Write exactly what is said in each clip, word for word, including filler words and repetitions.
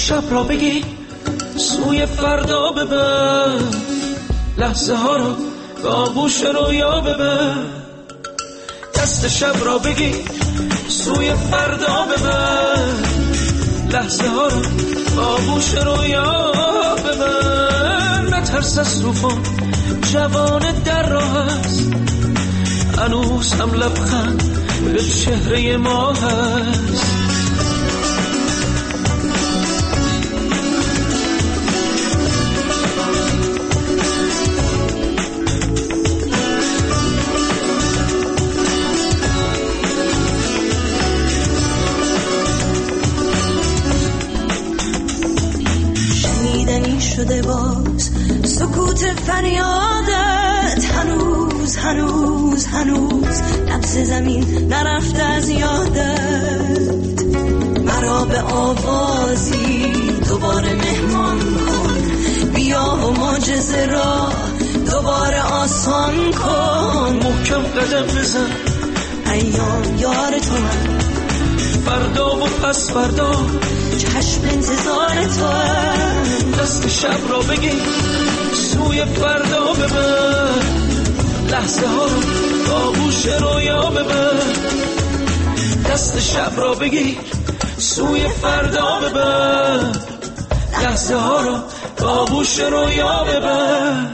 شب را بگی سوی فردا ببر، لحظه ها را به آغوش رویا ببر. دست شب را بگی سوی فردا ببر، لحظه ها را به آغوش رویا ببر. نترس از طوفان، جوان در راه است، هنوز هم لبخند به چهره ما هست. شنیدنی شده باز سکوت فریادت، هنوز هنوز هنوز لمس زمین نرفته از یادت. مرا به آوازی دوباره مهمان کن، بیا و معجزه را دوباره آسان کن. محکم قدم بزن، ایام یار تو هم، فردا و پس فردا چشم انتظار تو هم. دست شب را بگی سوی فردا ببر، لحظه ها رو به آغوش رویا ببر. دست شب را بگی سوی فردا ببر، لحظه ها رو به آغوش رویا ببر.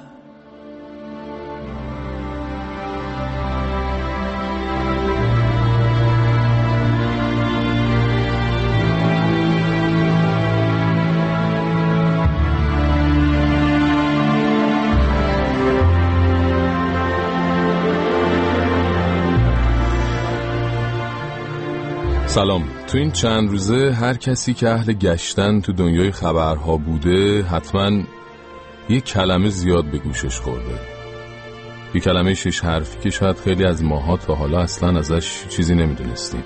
سلام. تو این چند روزه هر کسی که اهل گشتن تو دنیای خبرها بوده حتما یه کلمه زیاد به گوشش خورده، یه کلمه شش حرفی که شاید خیلی از ماها تا حالا اصلا ازش چیزی نمیدونستیم.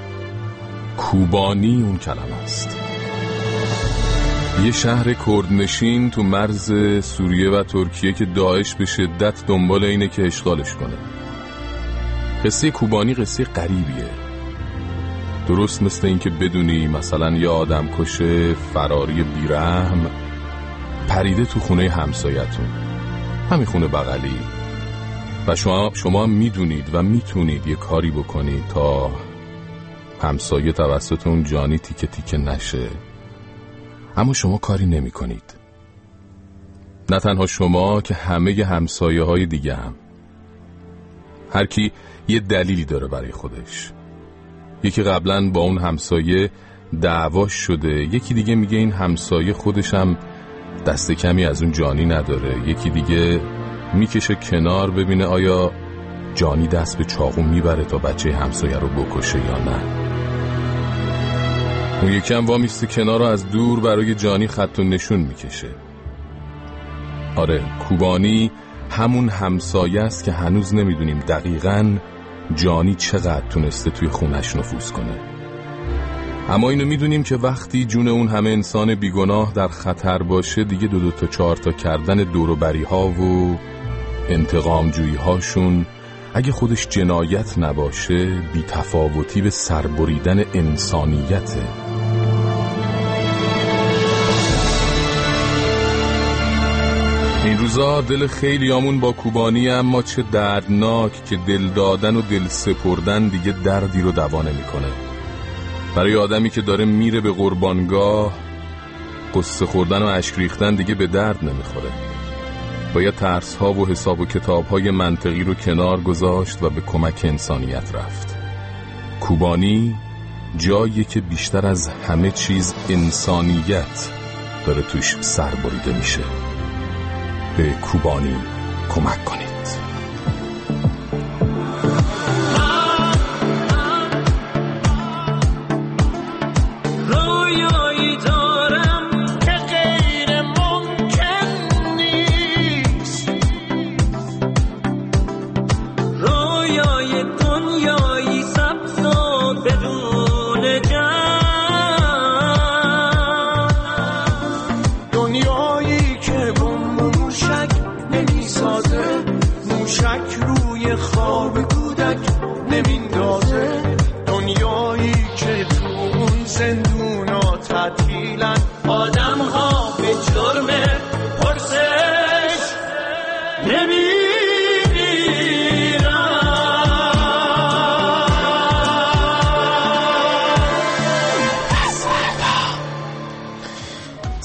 کوبانی اون کلمه است. یه شهر کردنشین تو مرز سوریه و ترکیه که داعش به شدت دنبال اینه که اشغالش کنه. قصه کوبانی قصه غریبیه، درست مثل این که بدونی مثلا یه آدم کشه فراری بیرحم پریده تو خونه همسایتون، همین خونه بغلی، و شما شما هم میدونید و میتونید یه کاری بکنید تا همسایه توسط اون جانی تیکه تیکه نشه، اما شما کاری نمی کنید. نه تنها شما که همه همسایه های دیگه هم. هر کی یه دلیلی داره برای خودش. یکی قبلا با اون همسایه دعواش شده، یکی دیگه میگه این همسایه خودش هم دست کمی از اون جانی نداره، یکی دیگه میکشه کنار ببینه آیا جانی دست به چاقو میبره تا بچه همسایه رو بکشه یا نه. اون یکی هم وامیسته کنار رو از دور برای جانی خط و نشون میکشه. آره، کوبانی همون همسایه است که هنوز نمیدونیم دقیقاً جانی چقدر تونسته توی خونش نفوذ کنه. اما اینو میدونیم که وقتی جون اون همه انسان بیگناه در خطر باشه، دیگه دو دو تا چهار تا کردن دوروبری ها و انتقام جویی هاشون اگه خودش جنایت نباشه بی تفاوتی به سربریدن انسانیته. این روزا دل خیلی آمون با کوبانی، اما چه دردناک که دل دادن و دل سپردن دیگه دردی رو دوا نمی‌کنه. برای آدمی که داره میره به قربانگاه، قصه خوردن و اشک ریختن دیگه به درد نمیخوره. باید ترس‌ها و حساب و کتاب‌های منطقی رو کنار گذاشت و به کمک انسانیت رفت. کوبانی جایی که بیشتر از همه چیز انسانیت داره توش سر بریده میشه. به کوبانی کمک کنید. دنیایی که تو اون زندونا تعطیلن،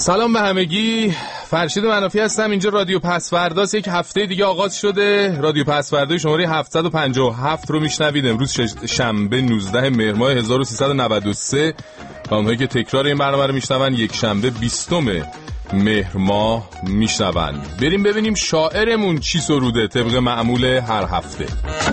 سلام به همگی، فرشید منافی هستم. اینجا رادیو پسورداست. یک هفته دیگه آغاز شده. رادیو پسوردای شماره هفتصد و پنجاه و هفت رو میشنوید. امروز شنبه نوزده مهر ماه هزار و سیصد و نود و سه و اونهایی که تکرار این برنامه رو میشنون یک شنبه بیستم مهر ماه میشنون. بریم ببینیم شاعرمون چی سروده طبق معمول هر هفته.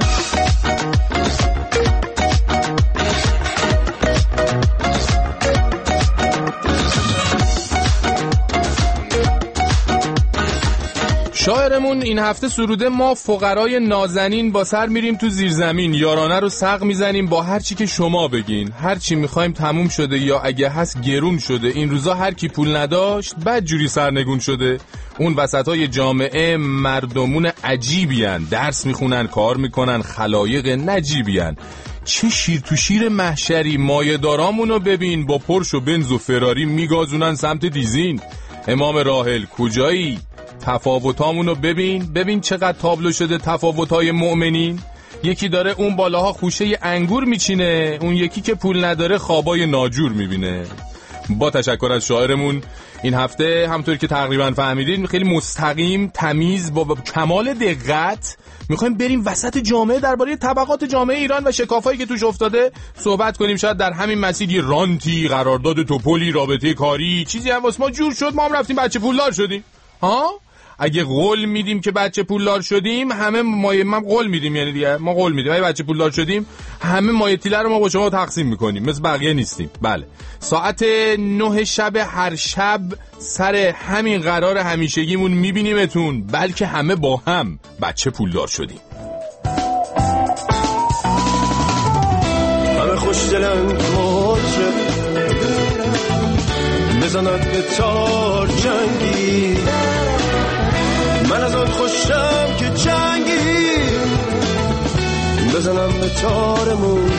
شاعرمون این هفته سروده ما فقرای نازنین با سر میریم تو زیرزمین، یارانه رو سق میزنیم با هر چی که شما بگین. هر چی میخوایم تموم شده یا اگه هست گرون شده. این روزا هر کی پول نداشت بد جوری سرنگون شده. اون وسطای جامعه مردمون عجیبین، درس میخونن، کار میکنن، خلایق نجیبین. چه شیر تو شیر محشری، مایه دارامونو ببین با پرش و بنز و فراری میگازونن سمت دیزین. امام راحل کجایی؟ تفاوتامونو ببین، ببین چقدر تابلو شده تفاوتای مؤمنین. یکی داره اون بالاها خوشه انگور میچینه، اون یکی که پول نداره خوابای ناجور میبینه. با تشکر از شاعرمون این هفته همونطور که تقریبا فهمیدین خیلی مستقیم، تمیز، با کمال دقت میخوایم بریم وسط جامعه درباره طبقات جامعه ایران و شکافایی که توش افتاده صحبت کنیم. شاید در همین مسیر یه رانتی، قرارداد توپلی، رابطه کاری، چیزی هم واسه ما جور شد، ما هم رفتیم بچه پولدار شدیم. ها؟ اگه قول میدیم که بچه پولدار شدیم، همه مایه من قول میدیم، یعنی دیگه ما قول میدیم اگه بچه پولدار شدیم همه مایه تیله رو ما با شما تقسیم میکنیم، مثل بقیه نیستیم. بله، ساعت نه شب هر شب سر همین قرار همیشگیمون میبینیمتون، بلکه همه با هم بچه پولدار شدیم. همه خوش دلن موجه بزند به تار جنگی، من از آن خوشم که جنگی بزنم به تارمون.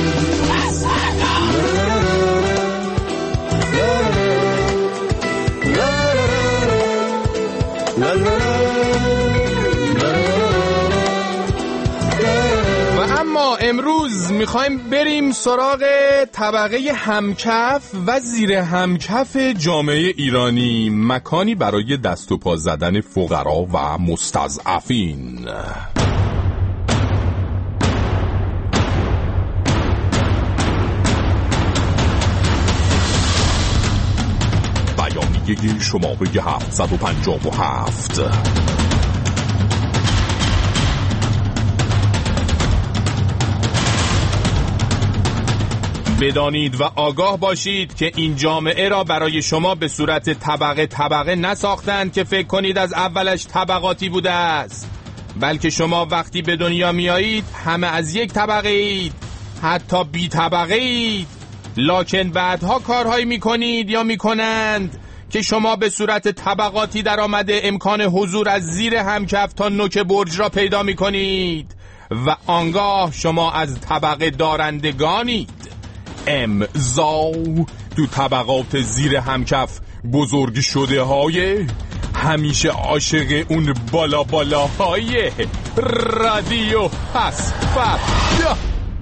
و اما امروز میخوایم بریم سراغ طبقه همکف و زیر همکف جامعه ایرانی، مکانی برای دست و پا زدن فقرا و مستضعفین. بیانیه شماره هفتصد و پنجاه و هفت. بدانید و آگاه باشید که این جامعه را برای شما به صورت طبقه طبقه نساختند که فکر کنید از اولش طبقاتی بوده است، بلکه شما وقتی به دنیا میایید همه از یک طبقه اید، حتی بی طبقه اید، لکن بعدها کارهایی میکنید یا میکنند که شما به صورت طبقاتی در آمده امکان حضور از زیر همکف تا نوک برج را پیدا میکنید و آنگاه شما از طبقه دارندگانید. امضا تو طبقات زیر همکف بزرگ شده های همیشه عاشق اون بالا بالا های رادیو پسوردا.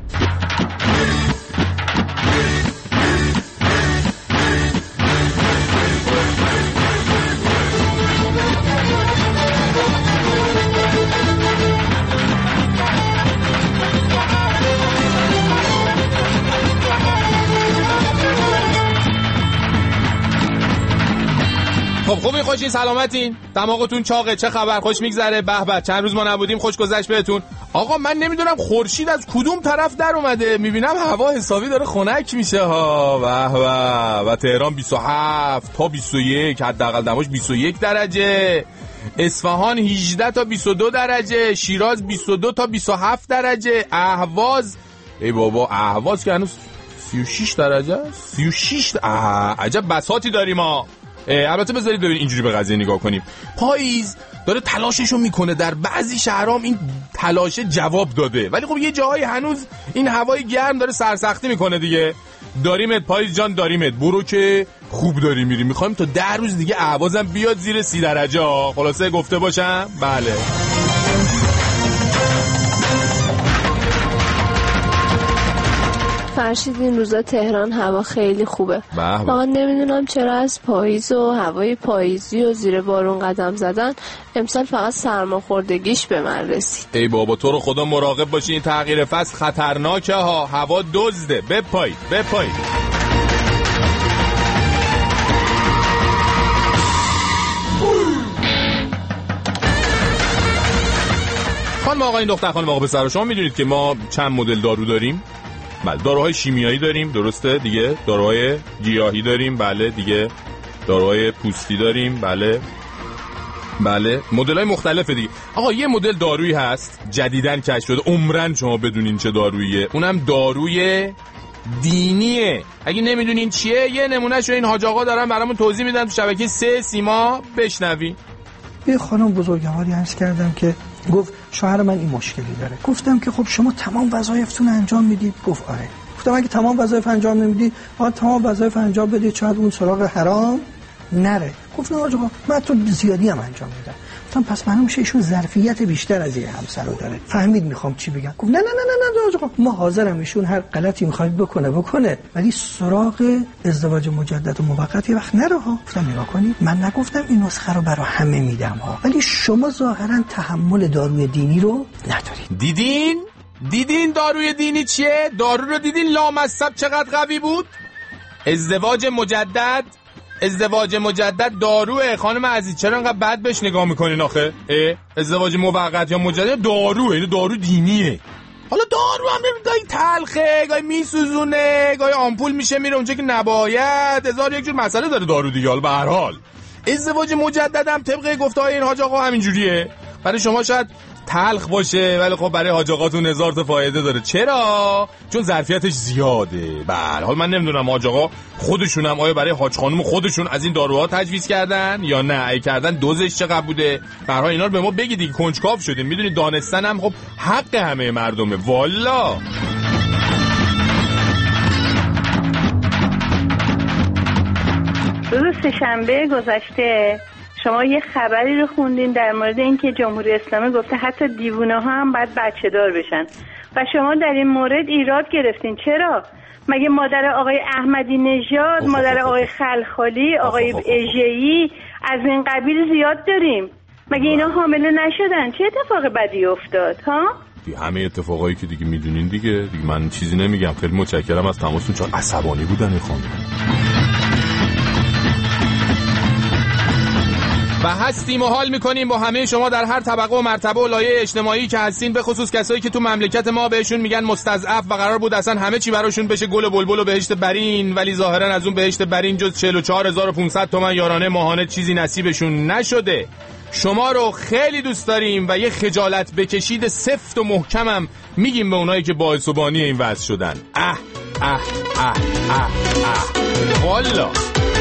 خب خوبی، خوشین، سلامتین، دماغتون چاقه، چه خبر، خوش میگذره؟ به به، چند روز ما نبودیم، خوش گذشت بهتون. آقا من نمیدونم خورشید از کدوم طرف در اومده، میبینم هوا حسابی داره خنک میشه ها. به به. و تهران بیست و هفت تا بیست و یک، حداقل دماش بیست و یک درجه، اصفهان هجده تا بیست و دو درجه، شیراز بیست و دو تا بیست و هفت درجه، اهواز، ای بابا اهواز که هنوز سی و شش درجه، سی و شش. عجب بساطی داریم ما. البته بذارید ببین اینجوری به قضیه نگاه کنیم. پاییز داره تلاششو میکنه، در بعضی شهرام این تلاش جواب داده، ولی خب یه جاهای هنوز این هوای گرم داره سرسختی میکنه دیگه. داریمت پاییز جان، داریمت، برو که خوب داری میری. میخوایم تا ده روز دیگه اهوازم بیاد زیر سی درجه ها. خلاصه گفته باشم. بله. فرشید این روزا تهران هوا خیلی خوبه. واقعا نمیدونم چرا از پاییز و هوای پاییزی و زیر بارون قدم زدن امسال فقط سرماخوردگیش به من رسید. ای بابا تو رو خدا مراقب باشین، این تغییر فصل خطرناکه ها، هوا دزده. بپایید بپایید. خانم آقا این دختر خانم آقا پسر، شما میدونید که ما چند مدل دارو داریم؟ بله، داروهای شیمیایی داریم، درسته دیگه، داروهای گیاهی داریم، بله دیگه، داروهای پوستی داریم، بله بله، مدل‌های مختلفه دیگه. آقا یه مدل دارویی هست جدیداً کشف شده، عمرن شما بدونین چه داروییه، اونم داروی دینیه. اگه نمیدونین چیه یه نمونهشو این حاج آقا دارن برامون توضیح میدن تو شبکه سه سیما، بشنوین. یه خانم بزرگواری عرض کردم که گفت شوهر من این مشکلی داره. گفتم که خب شما تمام وظایفتون انجام میدید؟ گفت آره. گفتم اگه تمام وظایف انجام نمیدی باید تمام وظایف انجام بدید، شاید اون سراغ حرام نره. گفت نه آقا من تو زیادی هم انجام میدم. گفتم پس معلوم میشه ایشون ظرفیت بیشتر از یه همسر رو داره. فهمید میخوام چی بگم؟ گفت نه نه نه نه نه آقا ما حاضرم ایشون هر غلطی میخواد بکنه بکنه، ولی سراغ ازدواج مجدد و موقت یه وقت نره ها. گفتم نگاه کنید من نگفتم این نسخه رو برای همه میدم ها، ولی شما ظاهرا تحمل داروی دینی رو ندارید. دیدین؟ دیدین داروی دینی چیه؟ دارو رو دیدین لامصب چقدر قوی بود؟ ازدواج مجدد ازدواج مجدد داروه. خانم عزیز چرا انقدر بد بهش نگاه میکنین آخه؟ ازدواج موقت یا مجدد داروه، این دارو دینیه. حالا دارو هم گاهی تلخه، گاهی میسوزونه، گاهی آمپول میشه میره اونجا که نباید، هزار یک جور مسئله داره دارو دیگه. حالا به هر حال ازدواج مجدد هم طبق گفته‌های این حاج آقا همینجوریه. برای شما شاید تلخ باشه ولی خب برای حاج آقاتون هزار تا فایده داره. چرا؟ چون ظرفیتش زیاده. بله، حالا من نمیدونم حاج آقا خودشون هم آیا برای حاج خانم خودشون از این داروها تجویز کردن یا نه، ای کردن دوزش چقدر بوده؟ به هر حال اینا رو به ما بگید دیگه، کنجکاو شدیم. میدونید دانستن هم خب حق همه مردمه. والا روز سه‌شنبه گذشته شما یه خبری رو خوندین در مورد اینکه جمهوری اسلامی گفته حتی دیوونه ها هم باید بچه دار بشن و شما در این مورد ایراد گرفتین. چرا؟ مگه مادر آقای احمدی نژاد، مادر آقای خلخالی، آقای اژه‌ای از این قبیل زیاد داریم؟ مگه اینا حامله نشدن؟ چه اتفاق بدی افتاد ها؟ همه اتفاقایی که دیگه میدونین دیگه دیگه من چیزی نمیگم. خیلی متشکرم از تماسون، چون عصبانی بودن این خانم. و هستیم و حال میکنیم با همه شما در هر طبقه و مرتبه و لایه اجتماعی که هستین، به خصوص کسایی که تو مملکت ما بهشون میگن مستضعف و قرار بود اصلا همه چی براشون بشه گل و بلبل و بهشت برین، ولی ظاهرا از اون بهشت برین جز چهل و چهار هزار و پانصد تومان یارانه ماهانه چیزی نصیبشون نشده. شما رو خیلی دوست داریم و یه خجالت بکشید سفت و محکمم میگیم به اونایی که باعث و بانی این وضع شدن. اه اه اه اه اه والا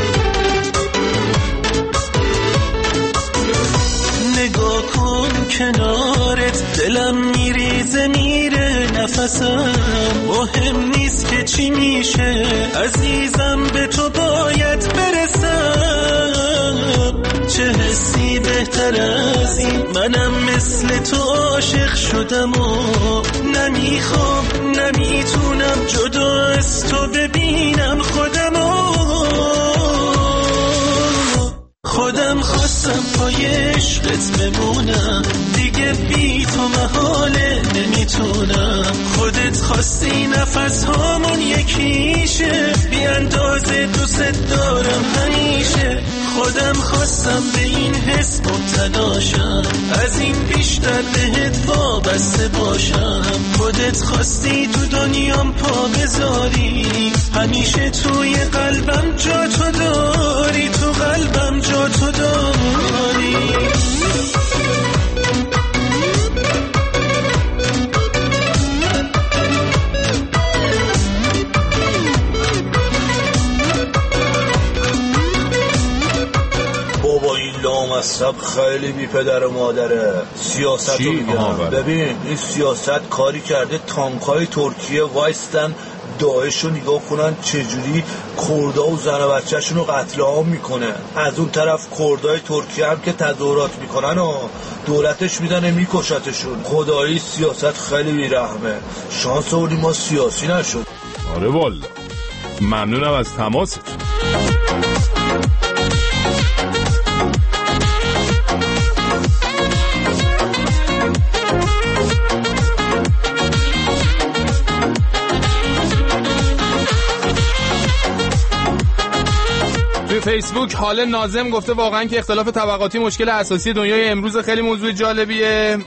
نگاه کن کنارت، دلم میریزه میره نفسم، مهم نیست که چی میشه عزیزم، به تو باید برسم. چه حسی بهتر از این، منم مثل تو عاشق شدم و نمیخوام نمیتونم جدا از تو ببینم خودم و خودم خواستم پای عشقت بمونم، دیگه بی تو محاله نمیتونم. خودت خواستی نفس هامون یکیشه، بی اندازه دوست دارم همیشه. خودم خواستم به این حس مبتلاشم، از این بیشتر بهت وابسته باشم. خودت خواستی تو دنیام پا بذاری، همیشه توی قلبم جا تو داری، تو قلبم جا تو داری. لامصب خیلی بی پدر و مادره. سیاست رو میگم. ببین این سیاست کاری کرده تانکای ترکیه وایستن داعش رو نگاه کنن چجوری کردها و زن و بچه‌شون رو قتل عام میکنه. از اون طرف کردهای ترکیه هم که تظاهرات میکنن و دولتش میدنه میکشتشون. خدایی سیاست خیلی بیرحمه. شانس آوردیم ما سیاسی نشد. آره والا. ممنونم از تماست. توی فیسبوک حال ناظم گفته واقعا که اختلاف طبقاتی مشکل اساسی دنیای امروز، خیلی موضوع جالبیه.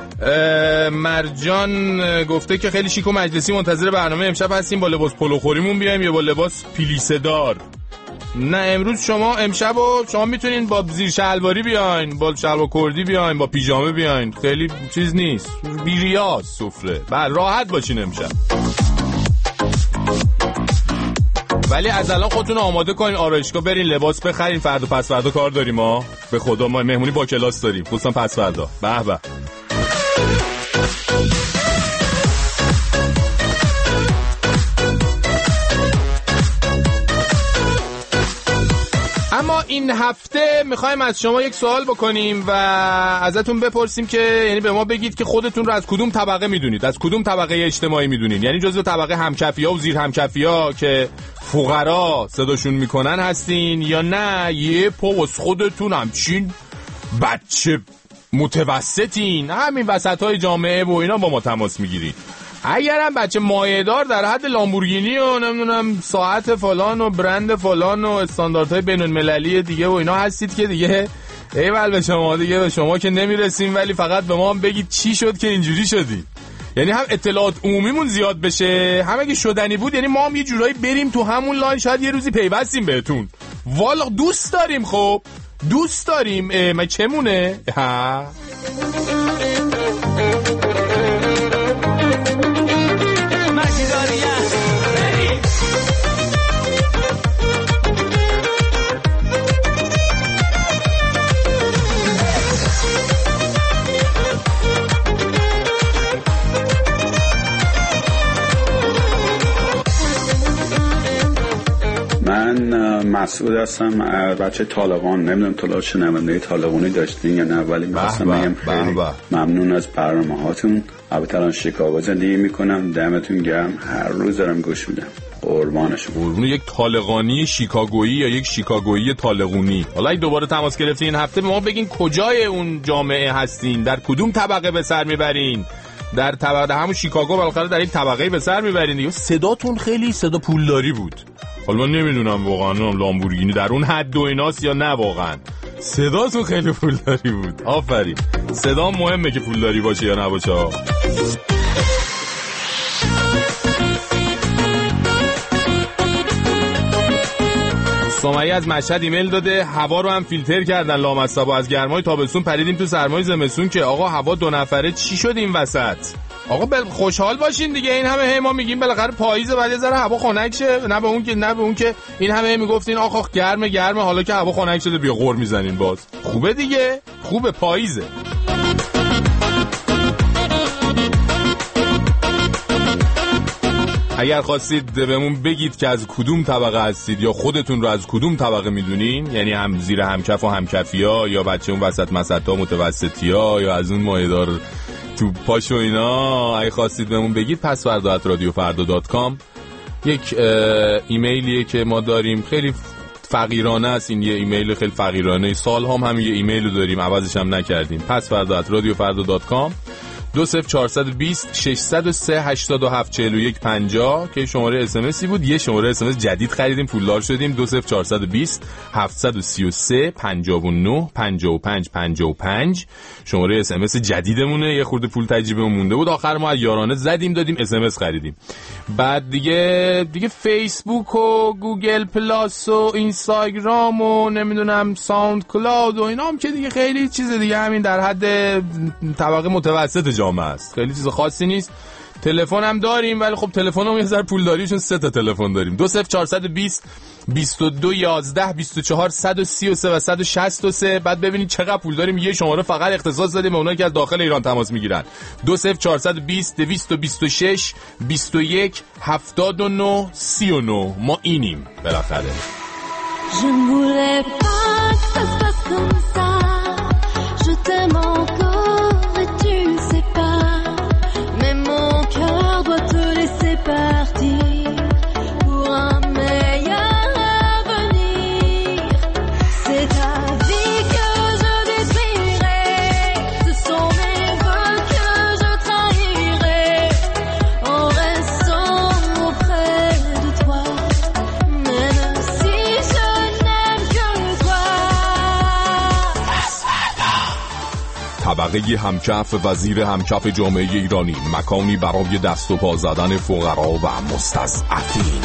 مرجان گفته که خیلی شیک و مجلسی منتظر برنامه امشب هستیم، با لباس پلو خوریمون بیایم یا با لباس پلیسه دار. نه امروز شما امشب و شما میتونین با زیر شلواری بیاین، با شلوار کردی بیاین، با پیژامه بیاین، خیلی چیز نیست، بیریاز سفره. بعد راحت باشین امشب. ولی از الان خودتون آماده کنین، آرایشگاه برین، لباس بخرین، فردا پس فردا کار داریم ما. به خدا ما مهمونی با کلاس داریم، خصوصا پس فردا. به به. اما این هفته میخوایم از شما یک سوال بکنیم و ازتون بپرسیم که یعنی به ما بگید که خودتون رو از کدوم طبقه میدونید، از کدوم طبقه اجتماعی میدونید، یعنی جزو طبقه همکفی‌ها و زیر همکفی‌ها که فقرا صداشون میکنن هستین، یا نه یه پوز خودتون همچین بچه متوسطین، همین وسطای جامعه و اینا با ما تماس میگیرید. اگرم بچه مایه‌دار در حد لامبورگینی و نمیدونم ساعت فلان و برند فلان و استانداردهای بین‌المللی دیگه و اینا هستید که دیگه ایول به شما، دیگه به شما که نمیرسیم، ولی فقط به ما هم بگید چی شد که اینجوری شدی. یعنی هم اطلاعات عمومیمون زیاد بشه، هم اگه شدنی بود یعنی ما هم یه جورایی بریم تو همون لاین، شاید یه روزی پیوستیم بهتون. والا دوست داریم، خب دوست داریم. ما چمونه؟ ها مسعود هستم، بچه طالقان. نمیدونم طالقان چه نماینده طالقانی داشتین یا نه، ولی می‌خواستم بگم خیلی ممنون از برنامه‌هاتون. البته الان شیکاگو زندگی میکنم، دمتون گرم، هر روز دارم گوش میدم. قربانشون. قربون یک طالقانی شیکاگویی یا یک شیکاگویی طالقونی. حالا دوباره تماس گرفتین این هفته به ما بگین کجای اون جامعه هستین، در کدوم طبقه به سر میبرین. در طبقه همون شیکاگو بالاخره در یک طبقه به سر میبرین دیگه. صداتون خیلی صدا پولداری بود. حالا من نمیدونم واقعا لامبورگینی در اون حد و ایناست یا نه، واقعا صداتون خیلی پولداری بود. آفرین. صدا مهمه که پولداری باشه یا نباشه. سمیه از مشهد ایمیل داده هوا رو هم فیلتر کردن لامصب، از گرمای تابستون پریدیم تو سرمای زمستون که آقا هوا دو نفره چی شد این وسط؟ آقا بل خوشحال باشین دیگه، این همه هی ما میگیم بالاخره پاییزه بعد یه ذره هوا خنک شه، نه به اون که نه به اون که این همه میگفتین آقا گرمه گرمه، حالا که هوا خنک شده بیا غر میزنین باز. خوبه دیگه، خوبه، پاییزه. اگر خواستید بهمون بگید که از کدوم طبقه هستید یا خودتون رو از کدوم طبقه میدونین، یعنی هم زیر همکف و همکفیا یا بچه اون وسط مسطا متوسطیا یا از اون مایه‌دار تو پاشو اینا، اگه خواستید بهمون بگید پس فردا ات رادیو فردا دات کام یک ایمیلیه که ما داریم، خیلی فقیرانه است این، یه ایمیل خیلی فقیرانه، سال هم هم یه ایمیل رو داریم عوضش هم نکردیم. پس فردا ات رادیو فردا دات کام دو صفر چهارصد و بیست ششصد و سه هشتاد و هفت چهل و یک پنجاه که شماره اس ام اسی بود. یه شماره اس ام اس جدید خریدیم، پولدار شدیم. دو صفر چهارصد و بیست هفتصد و سی و سه پنجاه و نه پنجاه و پنج پنجاه و پنج شماره اس ام اس جدیدمونه. یه خورده پول تجربه مونده بود، آخر ما از یارانه زدیم دادیم اس ام اس خریدیم. بعد دیگه دیگه فیسبوک و گوگل پلاس و اینستاگرام و نمیدونم ساوند کلاود و اینا هم که دیگه خیلی چیز دیگه، همین در حد طبقه متوسط جامعه است، خیلی چیز خاصی نیست. تلفن هم داریم ولی خب تلفنمون یه ذره پول داری چون سه تا تلفن داریم. دو صفر چهارصد و بیست بیست و دو یازده بیست و چهار صد و سی و سه و صد و شصت و سه. بعد ببینید چقدر پول داریم، یه شماره فقط اختصاص دادیم به اونایی که از داخل ایران تماس میگیرن. دو صفر چهارصد و بیست دویست و بیست و شش بیست و یک هفتاد و نه سی و نه. ما اینیم بالاخره. Je ne voulais pas que ça se passe comme ça. Je t'aime encore et tu ne sais pas. Mais mon cœur doit te laisser partir. طبقه همکف و زیر همکف جامعه ایرانی، مکانی برای دست و پا زدن فقرا و مستضعفین.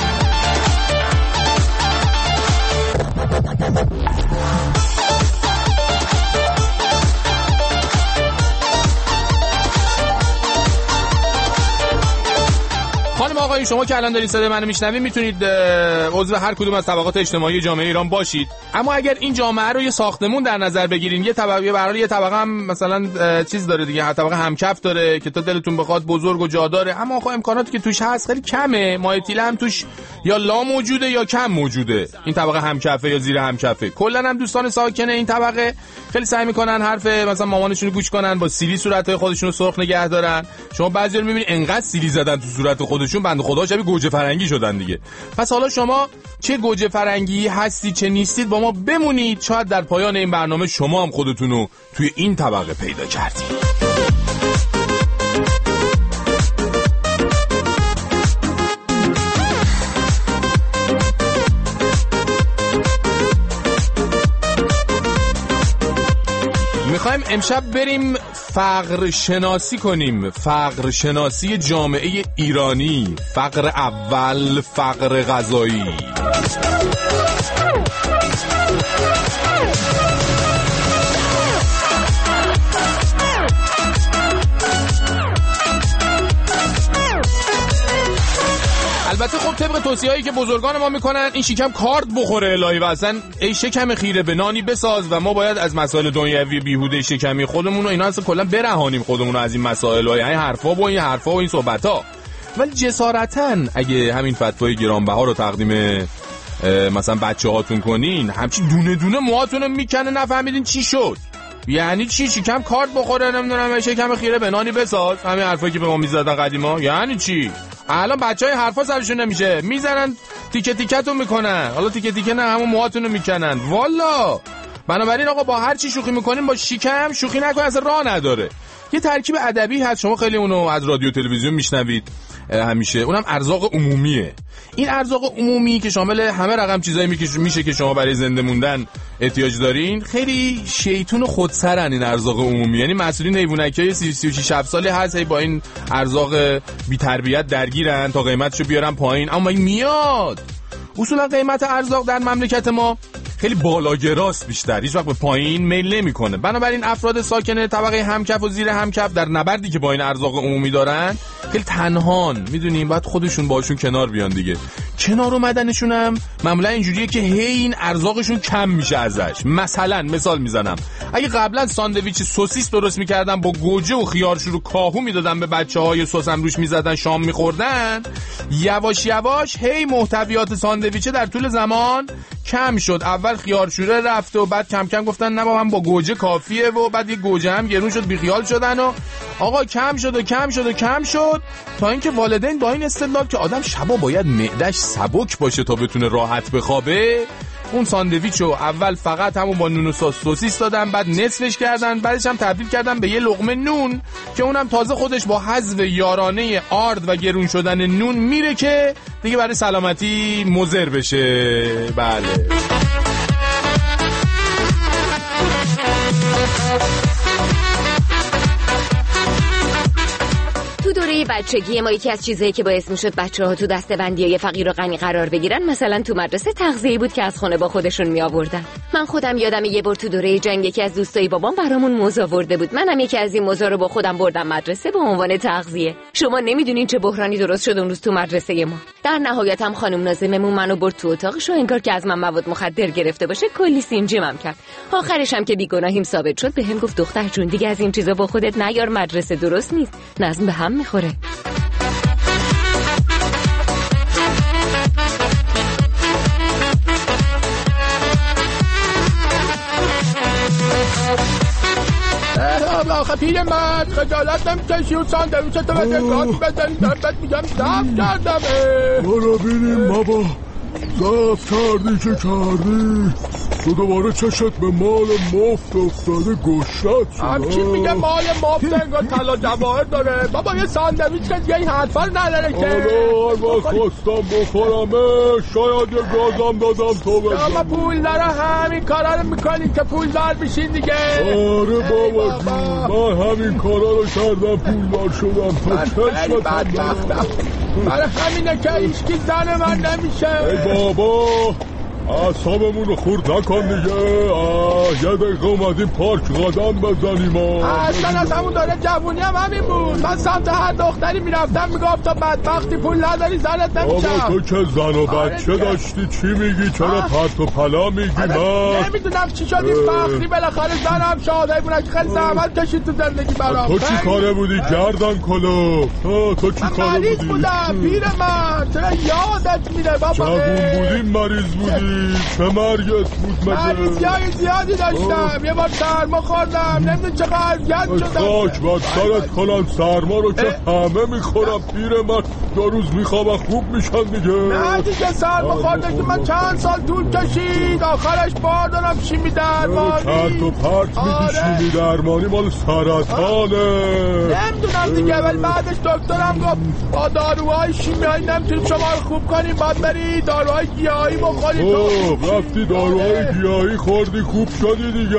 خانم آقایون، شما که الان دارین صدای منو میشنوید میتونید عضو هر کدوم از طبقات اجتماعی جامعه ایران باشید، اما اگر این جامعه رو یه ساختمون در نظر بگیرین، یه طبقه برای یه طبقه هم مثلا چیز داره دیگه، هر طبقه همکف داره که تا دلتون بخواد بزرگ و جا داره، اما آخه امکاناتی که توش هست خیلی کمه، مایتیله هم توش یا لا موجوده یا کم موجوده. این طبقه همکفه یا زیر همکفه. کلا هم دوستان ساکن این طبقه خیلی سعی میکنن حرف مثلا مامانشون رو گوش کنن، با سیلی صورتای خودشون رو سرخ نگه دارن. شما بعضیا رو میبینید انقدر سیلی زدن تو صورت خودشون بنده خدا شبیه گوجه فرنگی شدن دیگه. پس حالا شما چه گوجه فرنگی هستی چه نیستید با ما بمونید، شاید در پایان این برنامه شما هم خودتون رو توی این طبقه پیدا کردید. میخوایم امشب بریم فقر شناسی کنیم، فقر شناسی جامعه ایرانی. فقر اول، فقر غذایی. البته خب طبق توصیه‌هایی که بزرگان ما میکنن این شکم کارد بخوره الهی و اصلا ای شکم خیره به نانی بساز و ما باید از مسائل دنیوی بیهوده شکمی خودمون و اینا اصلا کلا برهانیم خودمون از این مسائل و این حرفا و این حرفا و این صحبت‌ها. ولی جسارتاً اگه همین فتوای گرانبها رو تقدیم مثلا بچه‌هاتون کنین، همچین دونه دونه موهاتون رو میکنه نفهمیدین چی شد. یعنی چی؟ شکم کارد بخوره نمیدونم شکم خیره به نانی بساز، همین حرفایی که به ما میزدن قدیما. یعنی چی؟ الان بچهای حرفا سرشون نمیشه، میزنن تیکه تیکتون میکنن، حالا تیکه تیکه نه همون موهاتون رو میکنن. والا بنابراین آقا با هر چی شوخی میکنیم با شکم شوخی نکن، اصلا راه نداره. یه ترکیب ادبی هست، شما خیلی اونو از رادیو تلویزیون میشنوید همیشه، اونم ارزاق عمومیه. این ارزاق عمومی که شامل همه رقم چیزایی میشه که شما برای زنده موندن احتیاج دارین، خیلی شیطون و خودسرن این ارزاق عمومی. یعنی مسئولین حیوانکای سی و شش ساله هست هی با این ارزاق بی تربیت درگیرن تا قیمتشو بیارن پایین، اما این میاد. اصولا قیمت ارزاق در مملکت ما خیلی بالاگراست، بیشتر هیچ وقت به پایین میل نمیکنه. بنابراین افراد ساکن طبقه همکف و زیر همکف در نبردی که با این ارزاق عمومی دارن خیلی تنهان، میدونیم باید خودشون باشون کنار بیان دیگه. کنار اومدنشون هم معمولا اینجوریه که هی این ارزاقشون کم میشه ازش. مثلا مثال میزنم، اگه قبلا ساندویچ سوسیس درست میکردن با گوجه و خیارشور و کاهو میدادن به بچه‌های سسم روش میزدن شام میخوردن، یواش یواش هی محتویات ساندویچ در طول زمان کم شد. اول خیارشوره رفته و بعد کم کم گفتن نه بابا هم با گوجه کافیه و بعد یه گوجه هم گرون شد بیخیال شدن و آقا کم شد و کم شد و کم شد تا اینکه والدین با این استدلال که آدم شبا باید معده‌اش سبک باشه تا بتونه راحت بخوابه، اون ساندویچو اول فقط همون با نون و سس سوسیس دادن، بعد نصفش کردن، بعدش هم تبدیل کردن به یه لقمه نون که اونم تازه خودش با حذف یارانه آرد و گرون شدن نون میره که دیگه برای سلامتی مضر بشه. بله تو دوره بچگی ما یکی از چیزایی که باعث میشد بچه‌ها تو دسته‌بندیای فقیر و غنی قرار بگیرن مثلا تو مدرسه تغذیه‌ای بود که از خونه با خودشون می آوردن. من خودم یادم یه بار تو دوره جنگ یکی از دوستای بابام برامون موز آورده بود، منم یکی از این موزا رو با خودم بردم مدرسه به عنوان تغذیه. شما نمیدونین چه بحرانی درست شد اون روز تو مدرسه ما. در نهایت هم خانم ناظممون منو برد تو اتاقش و انگار که از من مواد مخدر گرفته باشه کلی سینجیمم کرد. آخرش هم که بیگناهیم ثابت شد بهم گفت دختر جون دیگه از این چیزا با خودت نیار، مدرسه درست نیست، نظم به هم میخوره. آخه پیر من خجالت نمیکشی و ساندویچت رو به دقات بزنی داربت میگم صاف کردمه. برو بینیم بابا صاف کردی که کردی. تو دوباره چشت به مال مفت افتاده گشت شد. همچین میگه مال مفت انگار طلا جواهر داره. بابا یه ساندویچ که دیگه این حرفا رو نداره که. حالا هر وقت خواستم بخورمه شاید یه گازم دادم تو بزن. اما پول داره همین کارا رو میکنی که پول دار بشین دیگه. آره بابا جون من همین کارا رو کردم پول دار شدم تا چشمتم دارم. برای همینه که ایشکی زن من نمیشه. ای بابا اعصابمون رو خورد نکن دیگه. آه یه دقیقه اومدیم پارک قدم بزنیم. اصلا از همون داره جوونی هم همین بود. من سمت هر دختری میرفتم میگفت تا بدبختی پول نداری زنت نمیشم. بابا تو که زن و بچه داشتی چی میگی؟ چرا پرت و پلا میگی؟ من نمیدونم چی شد این فخری بالاخره زنم شاده بونه که خیلی زحمت کشید تو زندگی برام. تو چی کاره بودی گردن کلو؟ تو چی کاره بودی؟ مریض بودم پیر من چرا یادت میره بابا؟ جوون بودی مریض بودی چه مرگت بود مگه؟ مریضیای زیادی داشتم. یه بار سرما خوردم نمیدون چقدر گند شدم. خاک بر سرت کنم سرما رو که همه میخورم پیر من. دو روز میخوابم خوب میشن دیگه. نه دیگه سرما خورده که من چند سال طول کشید آخرش بار دارم شیمی درمانی. کرد و پرت میگی شیمی درمانی مال سرطانه. نمیدونم دیگه ولی بعدش دکترم گفت با داروهای شیمیایی نمیتونید شما رو خوب کنیم باید بری داروهای گیاهی بخوری. رفتی داروهای گیاهی خوردی خوب شدی دیگه.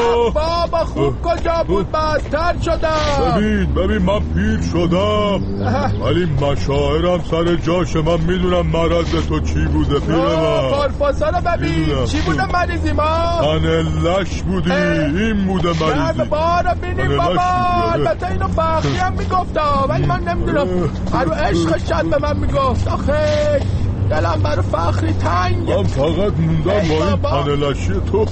بابا خوب کجا بود بدتر شدم. ببین ببین من پیر شدم ولی مشاعرم سر جاش. من میدونم مرض تو چی بوده پیر من. پارفاسا رو ببین چی بوده مریضی ما؟ تنلش بودی. این بوده مریضی. نه بارا بینیم بابا. البته اینو فخری هم میگفتا ولی من نمیدونم هرو عشقش شد به من میگفت. آخه دلم برای فخری تنگه. من فقط موندم با این پنلشی تو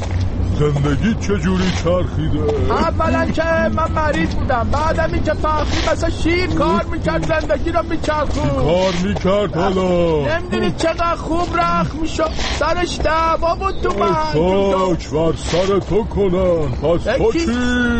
زندگی چجوری چرخیده. اولا که من مریض بودم بعدم این که فخری مثلا شیر کار میکرد زندگی رو میچرخون. کار میکرد حالا نمیدونی چقدر خوب رخ میشد. سرش دعوا بود تو من. خاک بر سر تو کنن. پس تو چی؟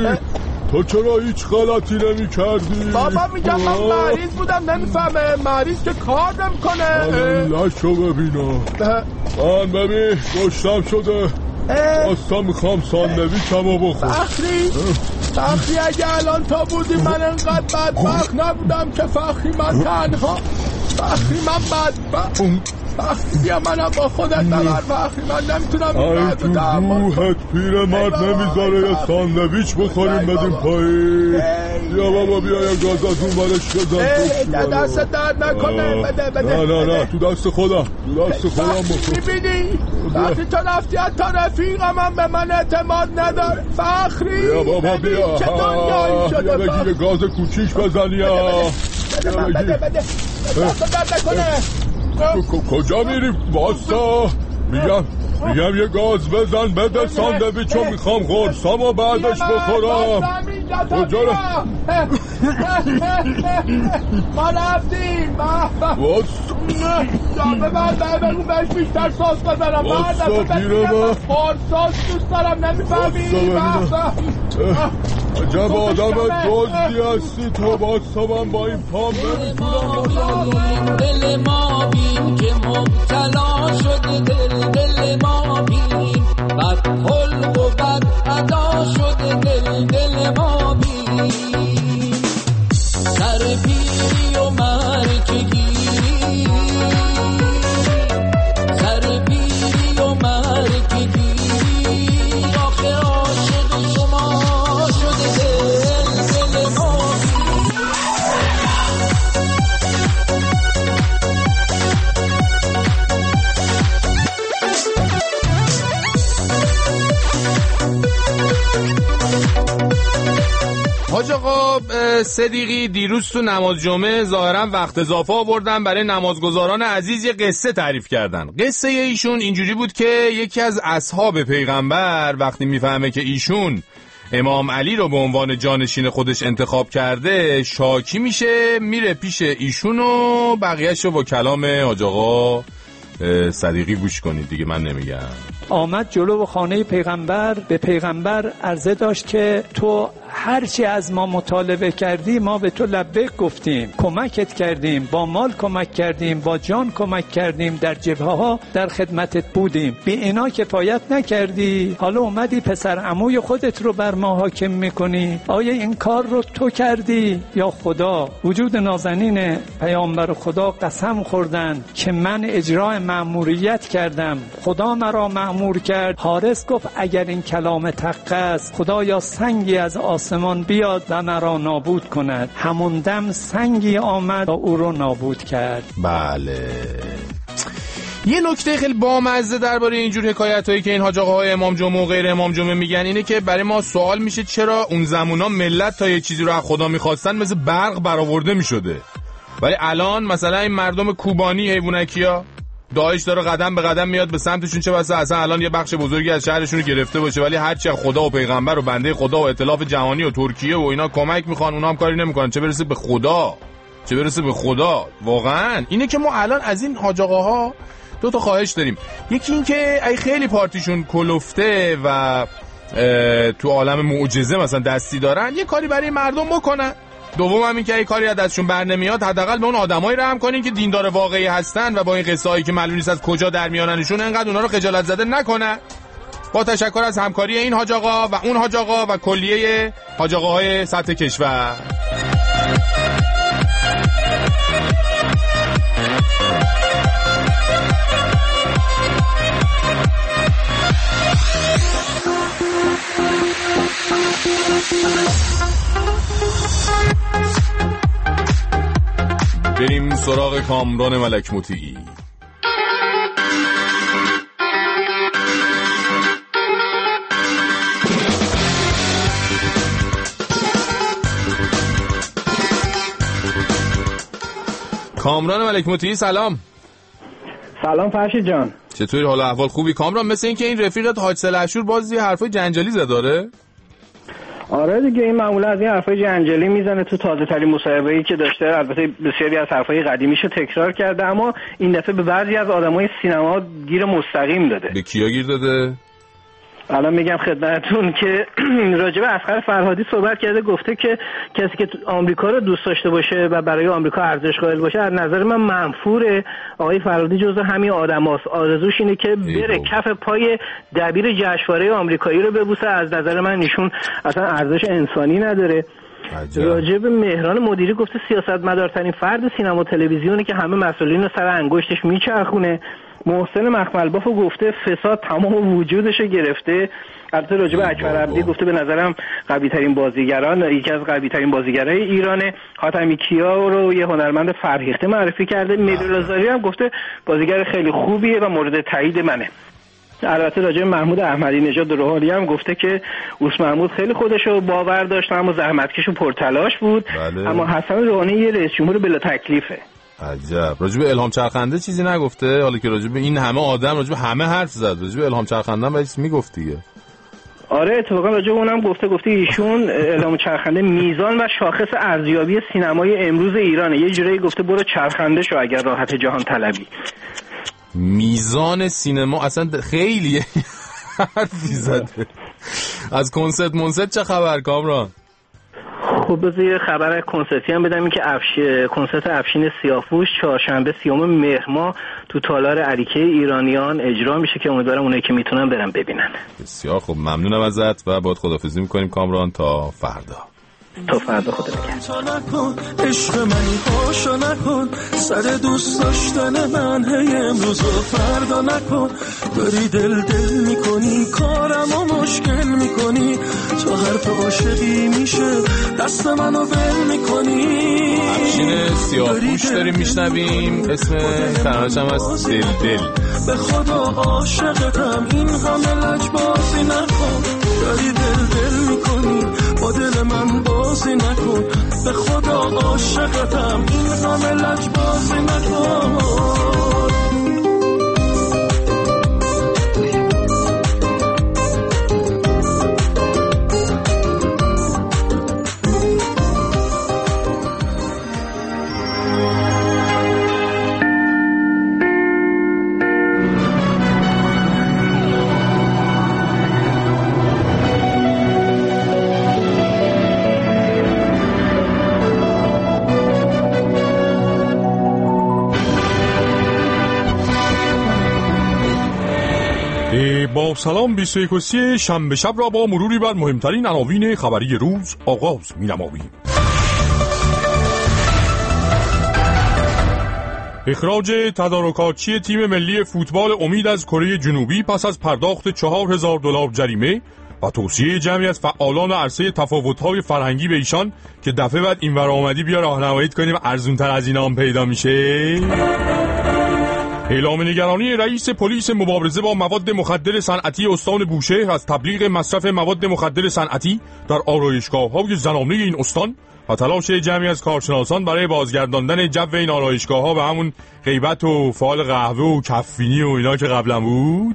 تو چرا هیچ غلطی نمی کردی؟ بابا میگم من مریض بودم نمیفهمه. مریض که کار نمیکنه. لشو ببینم من ببین گشتم شده اصلا میخوام ساندویچمو بخور. فخری فخری اگه الان تا بودی من انقدر بدبخت نبودم که فخری من تنها. فخری من بدبخت. فخری منم با خودت ببر. فخری من نمیتونم ای تو روحت پیر مرد نمیذاره یه ساندویچ بخوریم بدیم پایین. بیا بابا بیا یه گاز از اون برش بزن. دست درد نکنه. بده بده. نه نه نه تو دست خودم تو دست خودم بخور. میبینی وقتی تو رفتی حتی رفیقم هم به من اعتماد نداره. فخری بیا بابا بیا چه دنیایی شده. بیا بگی یه گاز کوچیک بزن. یا بده من بده بده دست درد نکنه. کجا میری؟ واسا میگم میگم یه گاز بزن بده ساندویچو میخوام قرصامو بعدش بخورم. کجا رو؟ ما رفتیم. واس جامعه من دارم اون بهش بیشتر ساس بزنم. واسا پیره من ساس دوست دارم نمیفهمی. عجب آدم دزدی هستی تو. واسا من با این پام نمیتونم. دل ما بین که مبتلا شده. دل دل ما بین بد خلق و بد ادا شده. دل دل ما بین سر پیری و مرکگی. سر پیری و مرکگی آخه عاشق شما شده. دل دل ما بین حاج آقا صدیقی دیروز تو نماز جمعه ظاهرا وقت اضافه آوردن برای نمازگزاران عزیز یه قصه تعریف کردن. قصه ایشون اینجوری بود که یکی از اصحاب پیغمبر وقتی میفهمه که ایشون امام علی رو به عنوان جانشین خودش انتخاب کرده شاکی میشه، میره پیش ایشون و بقیه‌شو با کلام حاج آقا صدیقی گوش کنید دیگه من نمیگم. آمد جلو خانه پیغمبر، به پیغمبر عرضه داشت که تو هرچی از ما مطالبه کردی ما به تو لبیک گفتیم، کمکت کردیم، با مال کمک کردیم، با جان کمک کردیم، در جبهه ها در خدمتت بودیم. بی اینا کفایت نکردی، حالا اومدی پسر عموی خودت رو بر ما حاکم میکنی. آیا این کار رو تو کردی یا خدا؟ وجود نازنین پیامبر خدا قسم خوردن که من اجرای مأموریت کردم، خدا مرا مأمور کرد. حارس گفت اگر این کلام تقه است، خدا یا سنگی از آسمان بیاد و مرا نابود کند. همون دم سنگی آمد و او رو نابود کرد. بله. یه نکته خیلی بامزه درباره اینجور حکایتایی که این حاج آقاهای امام جمعه و غیر امام جمعه میگن اینه که برای ما سوال میشه چرا اون زمونا ملت تا یه چیزی رو از خدا میخواستن مثل برق برآورده میشده، ولی الان مثلا این مردم کوبانی حیوانکیا داعش داره قدم به قدم میاد به سمتشون، چه بسا اصلا الان یه بخش بزرگی از شهرشون رو گرفته باشه، ولی هرچی خدا و پیغمبر و بنده خدا و ائتلاف جهانی و ترکیه و اینا کمک میخوان اونا هم کاری نمیکنن، چه برسه به خدا، چه برسه به خدا. واقعا اینه که ما الان از این حاج آقاها دو تا خواهش داریم. یکی این که ای خیلی پارتیشون کلفته و تو عالم معجزه مثلا دستی دارن، یه کاری برای مردم بکنن. دوم هم این که ای کاری از دستشون بر نمیاد حداقل به اون آدمایی رحم کنین که دیندار واقعی هستن و با این قصه هایی که معلوم نیست از کجا در میاننشون انقدر اونا رو خجالت زده نکنن. با تشکر از همکاری این حاج آقا و اون حاج آقا و کلیه حاج آقاهای سطح کشور. بریم سراغ کامران ملک مطیعی. کامران ملک مطیعی سلام. سلام فرشید جان، چطوری حال احوال؟ خوبی کامران؟ مثل این که این رفیقت حاج سلحشور باز یه حرفای جنجالی زد داره؟ آره دیگه، این معمولا از این حرفای جنجالی میزنه تو تازه ترین مصاحبه‌ای که داشته. البته بسیاری از حرفای قدیمیشو تکرار کرده، اما این دفعه به بعضی از آدمای سینما گیر مستقیم داده. به کیا گیر داده؟ الان میگم خدمتتون که راجب اصغر فرهادی صحبت کرده، گفته که کسی که آمریکا رو دوست داشته باشه و برای آمریکا ارزش قائل باشه از نظر من منفوره. آقای فرهادی جزو همین آدماست، آرزوش اینه که بره کف پای دبیر جشنواره آمریکایی رو ببوسه. از نظر من ایشون اصلا ارزش انسانی نداره. راجب مهران مدیری گفته سیاستمدارترین فرد سینما و تلویزیونه که همه مسئولین رو سر انگشتش میچرخونه. محسن مخملبافو گفته فساد تمام وجودشو گرفته. البته راجب اکبر عبدی گفته به نظرم قوی ترین بازیگران، یکی از قوی ترین بازیگرای ایرانه. حاتمی کیا رو یه هنرمند فرهیخته معرفی کرده. میرال آزاری هم گفته بازیگر خیلی خوبیه و مورد تایید منه. البته راجع به محمود احمدی نژاد روحانی هم گفته که اوس محمود خیلی خودشو باور داشت اما زحمتکش و پرتلاش بود. بله. اما حسن روحانی یه رئیس جمهور بلا تکلیفه. عجب. راجع به الهام چرخنده چیزی نگفته؟ حالا که راجع به این همه آدم راجع به همه حرف زد، راجع به الهام چرخنده هم چیزی میگفت دیگه. آره اتفاقا راجع به اونم گفته گفته ایشون الهام چرخنده میزان و شاخص ارزیابی سینمای امروز ایرانه. یه جوری گفته برو چرخنده شو اگر راحت جهان طلبی. میزان سینما اصلا خیلیه حرفی زده. از کنسرت منسرت چه خبر کامران؟ خب بذار یه خبر کنسرتی هم بدم، این که افش... کنسرت افشین سیاه‌پوش چهارشنبه سیوم مهر ماه تو تالار عریکه ایرانیان اجرا میشه که امیدوارم اونایی که میتونن برن ببینن. بسیار خب، ممنونم ازت و باهات خداحافظی میکنیم کامران تا فردا. تو فردا خدا نگهدار. نکن عشق منی هاشو نکن، سر دوست داشتن من هی امروز و فردا نکن. داری دل دل میکنی کارمو مشکل میکنی، تو حرف عاشقی میشه دست منو ول میکنی. افشین سیاه‌پوش داریم میشنویم، اسم ترانه‌ش هم از دل دل. به خدا عاشقتم این همه لجبازی نکن، داری دل دل میکنی با دل من بازی نکن. به خدا عاشقتم این همه لجبازی نکن. با سلام بیست و یک شنبه شب را با مروری بر مهمترین عناوین خبری روز آغاز می‌نماییم. اخراج تدارکاتچی تیم ملی فوتبال امید از کره جنوبی پس از پرداخت چهار هزار دلار جریمه و توصیه جمعی از فعالان عرصه تفاوت‌های فرهنگی به ایشان که دفعه بعد اینور آمدی بیا راهنماییت کنیم ارزون‌تر از اینا هم پیدا میشه. اعلام نگرانی رئیس پلیس مبارزه با مواد مخدر صنعتی استان بوشهر از تبلیغ مصرف مواد مخدر صنعتی در آرایشگاه‌های زنانه این استان و تلاش جمعی از کارشناسان برای بازگرداندن جو این آرایشگاه‌ها به همون غیبت و فال قهوه و کفینی و اینا که قبلا بود.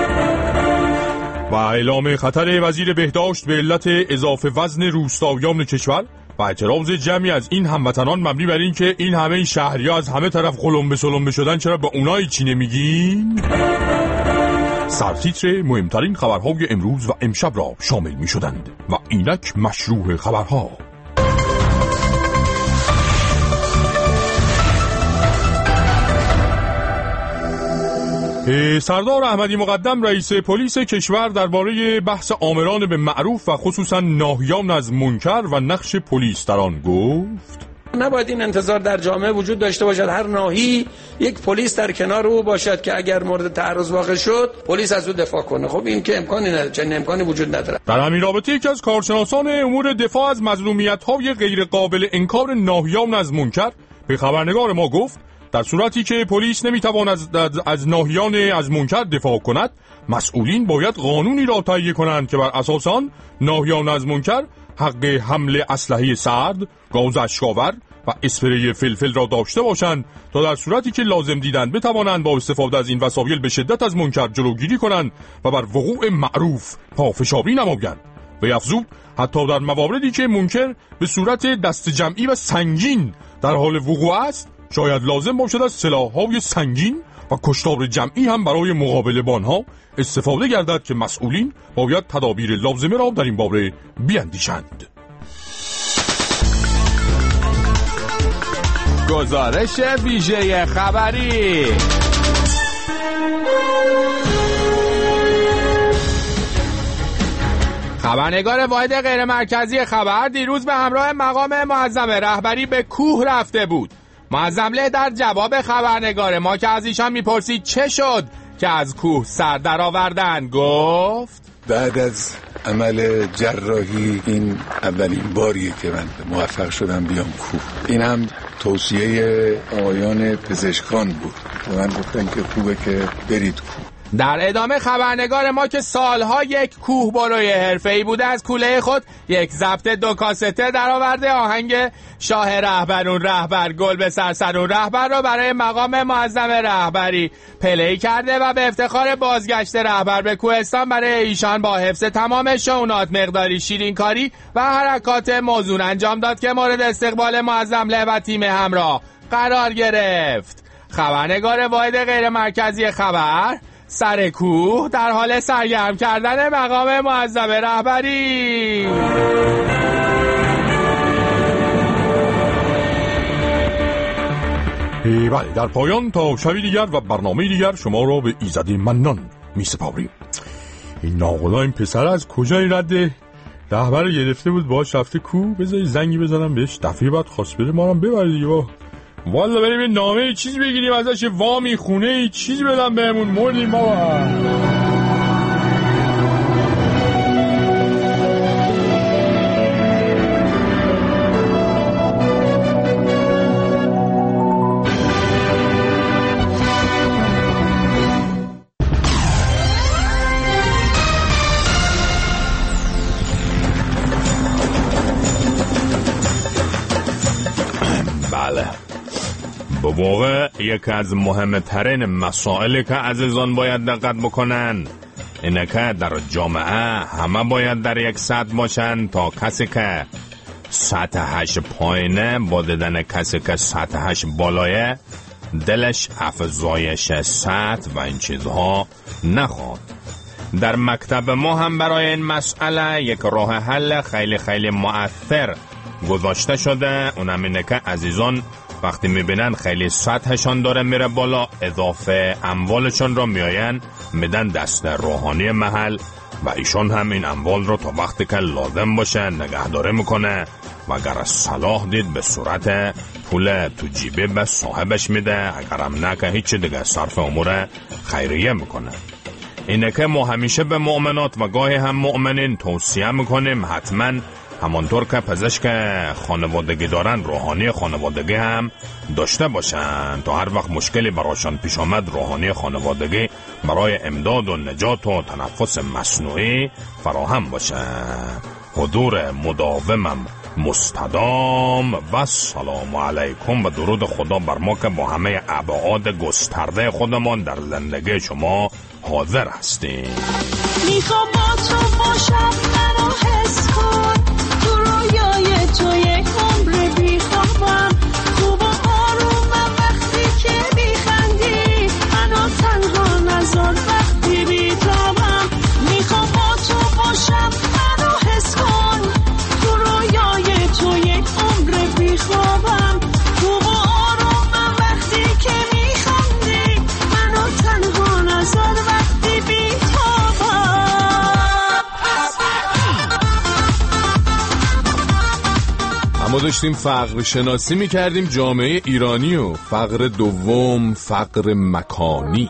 و اعلام خطر وزیر بهداشت به علت اضافه وزن روستاییان کشور و اعتراض جمعی از این هموطنان مبنی بر این که این همه شهری‌ها از همه طرف قلمبه سلمبه شدن، چرا به اونایی چی نمیگین؟ سرتیتر مهمترین خبرهای امروز و امشب را شامل می شدند و اینک مشروع خبرها. سردار احمدی مقدم رئیس پلیس کشور درباره بحث آمران به معروف و خصوصا ناهیان از منکر و نقش پلیس در آن گفت: نباید این انتظار در جامعه وجود داشته باشد هر ناحی یک پلیس در کنار او باشد که اگر مورد تعرض واقع شد پلیس از او دفاع کنه. خب این که امکانی نداره، چنین امکانی وجود نداره. در همین رابطه یکی از کارشناسان امور دفاع از مظلومیت‌های غیر قابل انکار ناهیان از منکر به خبرنگار ما گفت در صورتی که پلیس نمیتواند از, از ناهیان از منکر دفاع کند، مسئولین باید قانونی را تهیه کنند که بر اساس آن ناهیان از منکر حق حمل اسلحه سرد، گاز اشک‌آور و اسپری فلفل را داشته باشند تا در صورتی که لازم دیدند بتوانند با استفاده از این وسایل به شدت از منکر جلوگیری کنند و بر وقوع معروف پافشاری نمایند. و افزود حتی در مواردی که منکر به صورت دست جمعی و سنگین در حال وقوع است، شاید لازم باشد از سلاح‌های سنگین و کشتار جمعی هم برای مقابله با آنها استفاده گردد که مسئولین باید تدابیر لازمه را در این باره بیاندیشند. گزارش ویژه خبری. خبرنگار واحد غیر مرکزی خبر دیروز به همراه مقام معظم رهبری به کوه رفته بود. معظمله در جواب خبرنگار ما که از ایشان میپرسید چه شد که از کوه سر در آوردن گفت: بعد از عمل جراحی این اولین باریه که من موفق شدم بیام کوه. این هم توصیه آقایان پزشکان بود و من گفتم که خوبه که برید کوه. در ادامه خبرنگار ما که سالها یک کوه بروی حرفه‌ای بوده از کوله خود یک ضبط دو کاسته درآورده آهنگ شاه رهبرون رهبر گل به سرسرون رهبر را برای مقام معظم رهبری پلی کرده و به افتخار بازگشت رهبر به کوهستان برای ایشان با حفظ تمام شؤونات مقداری شیرینکاری و حرکات موزون انجام داد که مورد استقبال معظمله و تیم همراه قرار گرفت. خبرنگار واحد غیر مرکزی خبر سر کوه در حال سرگرم کردن مقام معظم رهبری. بله، در پایان تا شبی دیگر و برنامه دیگر شما را به ایزد منان می سپاریم. این ناقلا این پسر از کجا این رده رهبر رو گرفته بود باش رفته کوه؟ بذاری زنگی بزنم بهش، دفعه بعد خواست بره ما هم ببره دیگه. با والا بریم این نامه ای چیزی بگیریم ازش، وامی خونه ای چیزی بدم بهمون، مردیم بابا. بله، به واقع یکی از مهمترین مسائلی که عزیزان باید دقت بکنن اینه که در جامعه همه باید در یک سطح باشن تا کسی که سطحش پایینه با دیدن کسی که سطحش بالایه دلش افزایش سطح و این چیزها نخواد. در مکتب ما هم برای این مسئله یک راه حل خیلی خیلی مؤثر گذاشته شده، اونم اینه که عزیزان وقتی میبینن خیلی سطحشان داره میره بالا، اضافه اموالشان را میآین میدن دست روحانی محل و ایشون هم این اموال رو تا وقتی که لازم باشه نگهداری میکنه و اگر صلاح دید به صورت پول تو جیبه به صاحبش میده، اگرم نه که هیچ دیگه صرف امور خیریه میکنه. اینه که ما همیشه به مؤمنات و گاهی هم مؤمنین توصیه میکنیم حتما همانطور که پزشک خانوادگی دارن روحانی خانوادگی هم داشته باشن تا هر وقت مشکلی براشان پیش آمد روحانی خانوادگی برای امداد و نجات و تنفس مصنوعی فراهم باشه. حضور مداومم مستدام و سلام علیکم و درود خدا بر ما که با همه ابعاد گسترده خودمان در زندگی شما حاضر هستیم. میخوام با تو باشم، منو حس کن، تو رویای تو یک عمر بیخوابم، خوب و آرومم وقتی که بیخندی، منو تنها نذار وقتی بیتابم. میخوام با تو باشم، منو حس کن، تو رویای تو یک عمر بیخوابم، خوب و آرومم وقتی که میخندی، منو تنها نذار وقتی بیتابم. اما داشتیم فقر شناسی میکردیم جامعه ایرانی و فقر دوم فقر مکانی.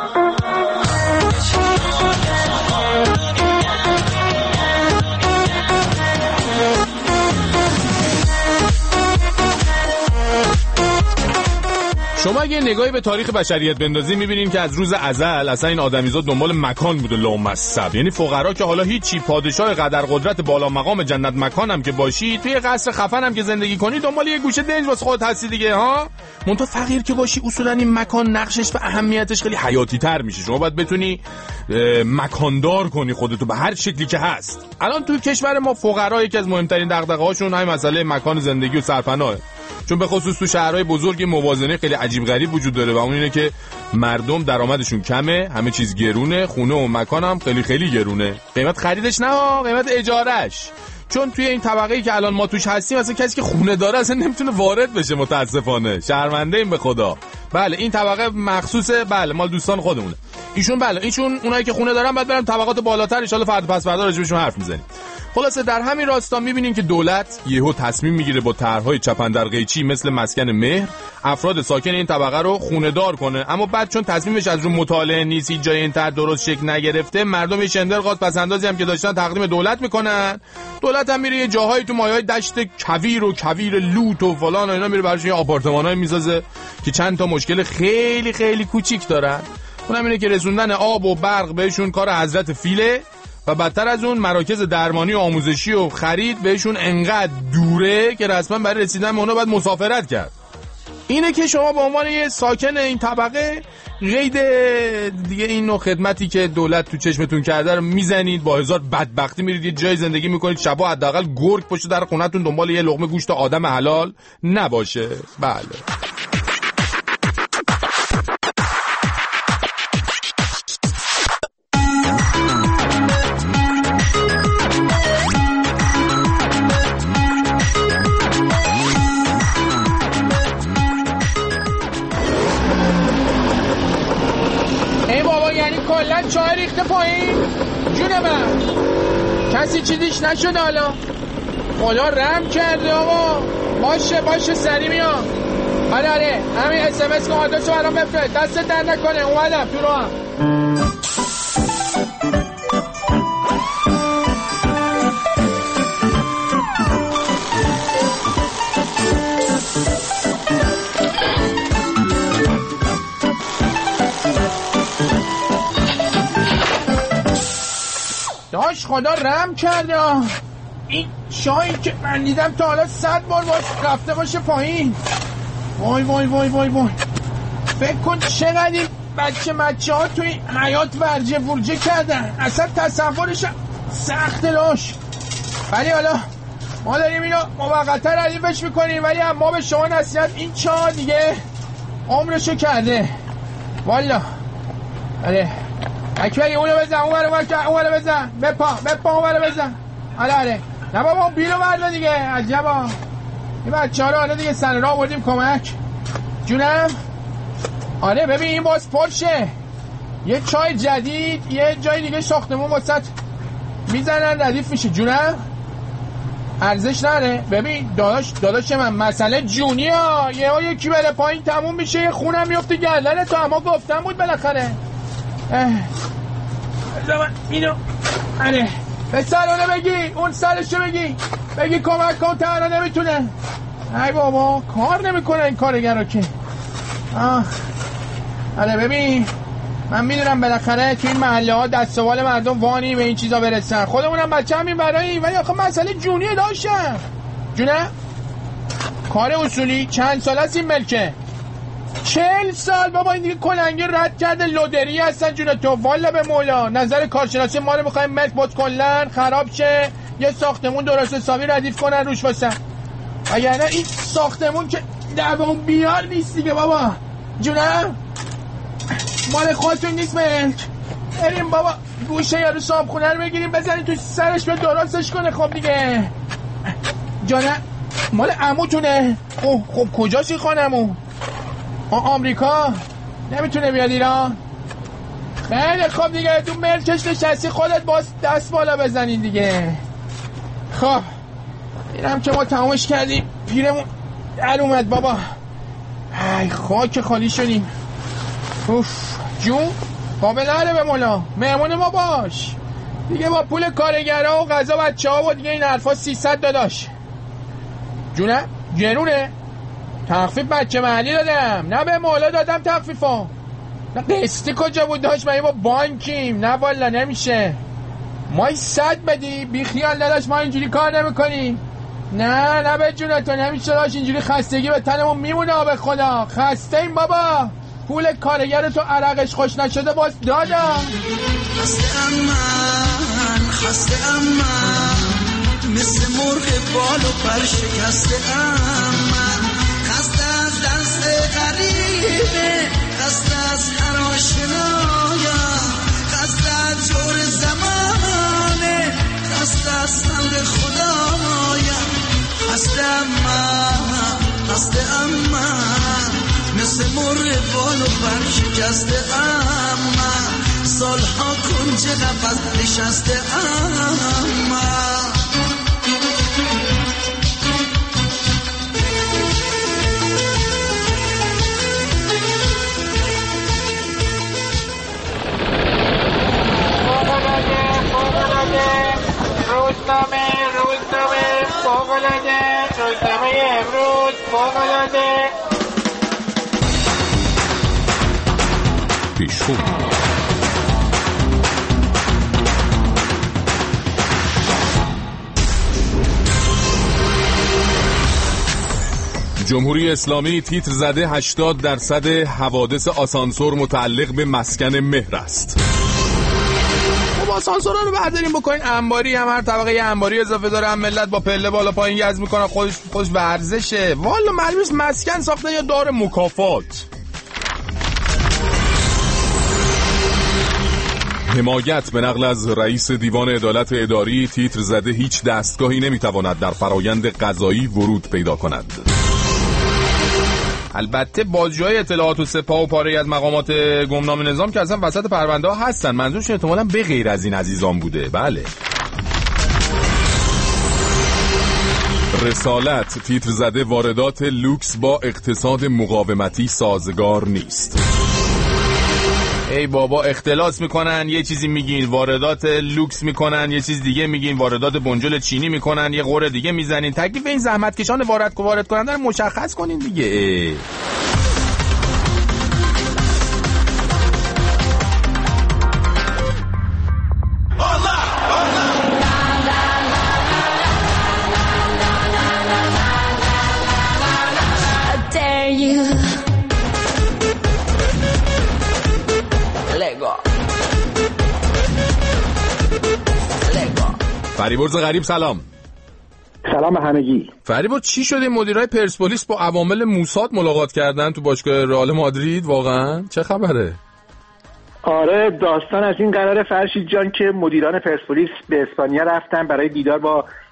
شما اگه نگاهی به تاریخ بشریت بندازید میبینین که از روز ازل اصلا این آدمیزاد دنبال مکان بوده لامصب. یعنی فقرا که حالا هیچی، پادشاه قدر قدرت بالا مقام جنت مکان هم که باشی، توی قصر خفن هم که زندگی کنی، دنبال یه گوشه دنج واسه خودت هستی دیگه ها. منتها فقیر که باشی اصولا این مکان نقشش و اهمیتش خیلی حیاتی تر میشه. شما باید بتونی مکاندار کنی خودتو به هر شکلی که هست. الان توی کشور ما فقرا یکی از مهمترین دغدغه‌هاشون همین مسئله مکان زندگی و سرپناهه. چون به خصوص تو شهرهای بزرگ موازنه خیلی عجیب غریب وجود داره و اون اینه که مردم درآمدشون کمه، همه چیز گرونه، خونه و مکان هم خیلی خیلی گرونه. قیمت خریدش نه، قیمت اجارهش. چون توی این طبقه‌ای که الان ما توش هستیم اصلا کسی که خونه داره اصلا نمیتونه وارد بشه، متاسفانه. شرمنده ایم به خدا. بله این طبقه مخصوصه، بله مال دوستان خودمونه. ایشون بله ایشون اونایی که خونه دارن بعد برن طبقات بالاتر، ان شاءالله فردا پس فردا راجبشون حرف میزنیم. خلاصه در همین راستا میبینیم که دولت یهو تصمیم میگیره با طرحهای چپندرقیچی مثل مسکن مهر افراد ساکن این طبقه رو خونه دار کنه، اما بعد چون تصمیمش از رو مطالعه نیست، هیچ جای این طرح درست شکل نگرفته، مردم یه شندرغاز پسندازی هم که داشتن تقدیم دولت میکنن. دولت هم میره یه جاهایی تو مایه‌های دشت کویر و کویر لوت و فلان و اینا میره براش یه آپارتمانای میسازه که چند تا مشکل خیلی خیلی کوچیک دارن. اونم اینه که رسوندن آب و برق بهشون کار حضرت فیله و بدتر از اون مراکز درمانی و آموزشی و خرید بهشون انقدر دوره که رسما برای رسیدن به اونا باید مسافرت کرد. اینه که شما به عنوان یه ساکن این طبقه قید دیگه این نوع خدمتی که دولت تو چشمتون کرده رو میزنید، با هزار بدبختی میرید یه جای زندگی میکنید، شبا حداقل گرگ پشت در خونتون دنبال یه لقمه گوشت آدم حلال نباشه. بله کلن چای ریخته پایین جون من، کسی چیزیش نشد حالا؟ خدا رحم کرده آقا. باشه باشه سری میام. آره آره همین اس ام اس که آدرسو برام بفرست، دستت در نکنه. اومدم تو رو هم. داش خدا رحم کرده. این شایی که من دیدم تا حالا صد بار باش رفته باشه پایین. وای وای وای وای وای فکر کن چقدر این بچه مچه ها توی حیات ورجه ورجه کردن، اصلا تصورش سخت لاش. ولی حالا ما داریم اینو موقتا ردیفش میکنیم، ولی هم ما به شما نصیحت، این چا دیگه عمرشو کرده والا. آره اکبری اونو بزن، اون برو بزن، اون برو بزن، بپا بپا اون برو بزن. آره آره نه بابا بیلو برده دیگه. عجبا این بچه ها رو حالا دیگه سر راه بردیم کمک. جونم؟ آره ببین این باز پرشه، یه چای جدید یه جای دیگه ساختمون واسط میزنن ردیف میشه. جونم؟ ارزش نره. ببین داداش داداش من مسئله جونی ها، یه ها یکی بره پایین تموم میشه، یه خونم میفته گردن تو. اما گفتم بود بالاخره. زمان اینو آره به سرانه بگی، اون سرشو بگی بگی کمک کن، تنها نمیتونه. ای بابا کار نمیکنه این کارگرا که. آه آره ببین من میدونم بالاخره تو این محله ها دست و بال مردم وانی به این چیزا برسن، خودمونم بچه همین برایی، ولی آخه مسئله جونیه داشتم. جونه؟ کار اصولی چند سال هست این ملکه؟ چهل سال بابا. این دیگه کلنگی رد کرده لودری هستن جونه تو. والا به مولا نظر کارشناسی ما رو میخوایم ملک بود کلن خراب شه، یه ساختمون درست حسابی ردیف کنن روش واسه. اگر نه این ساختمون که دوام بیار نیست دیگه بابا. جونه؟ مال خودتون نیست ملک. بریم بابا گوشه یارو صابخونه رو بگیریم بزنیم تو سرش به درستش کنه. خب دیگه جانه مال عموتونه. خب خب کجاست این خانمو؟ آمریکا نمیتونه بیاد ایران؟ خیلی خب دیگه تو ملکش نشستی خودت باز دست بالا بزنین دیگه. خب اینم که ما تمامش کردیم، پیرمون در اومد بابا. ای خاک خالی شدیم. اوف جون قابل نره به مولا، مهمون ما باش دیگه. با پول کارگرها و غذا بچه ها و دیگه این حرفا سیصد داداش. جونه؟ گرونه؟ تخفیف بچه محلی دادم، نه به مولا دادم تخفیفا. نه قسطی کجا بود داشت؟ ما با بانکیم. نه والا نمیشه، مای صد بدی بی خیال داداش، ما اینجوری کار نمیکنیم. نه نه به جونه تو نمیشه داشت، اینجوری خستگی به تنمون میمونه. به خدا خسته این بابا، پول کارگر تو عرقش خوش نشده باز دادم. خسته ام من، خسته ام من، مثل مرغ بال و پر شکسته ام من. خسته از دست غریبه، خسته از هر آشنایم، خسته از جور زمانه، خسته از سند خدایم. خسته ام من، خسته ام من، مثل مرغ بال و پر شکسته ام من. سالها کنج قفس نشسته ام من. روزنامه روزنامه فوق‌العاده، روزنامه امروز فوق‌العاده. پیشخون جمهوری اسلامی تیتر زده هشتاد درصد حوادث آسانسور متعلق به مسکن مهر است. خب آسانسورها رو برداریم بکنین انباری، هم هر طبقه یه انباری اضافه داره، هم ملت با پله بالا پایین گز میکنن، خودش خودش ورزشه. والا معلومه مسکن ساختن یا دار مکافات. حمایت به نقل از رئیس دیوان عدالت اداری تیتر زده هیچ دستگاهی نمیتواند در فرایند قضایی ورود پیدا کند. البته بازجوی اطلاعات و سپاه و پاره از مقامات گمنام نظام که اصلا وسط پرونده ها هستن، منظورشون احتمالاً به غیر از این عزیزان بوده. بله. رسالت تیتر زده واردات لوکس با اقتصاد مقاومتی سازگار نیست. ای بابا اختلاس میکنن یه چیزی میگین، واردات لوکس میکنن یه چیز دیگه میگین، واردات بنجل چینی میکنن یه قوره دیگه میزنین. تکلیف این زحمتکشان وارد وارد کننده رو مشخص کنین دیگه. ای. فریبرز غریب سلام. سلام به همگی. فریبرز چی شده مدیرای پرسپولیس با عوامل موساد ملاقات کردن تو باشگاه رئال مادرید؟ واقعا چه خبره؟ آره داستان از این قراره فرشید جان که مدیران پرسپولیس به اسپانیا رفتن برای دیدار با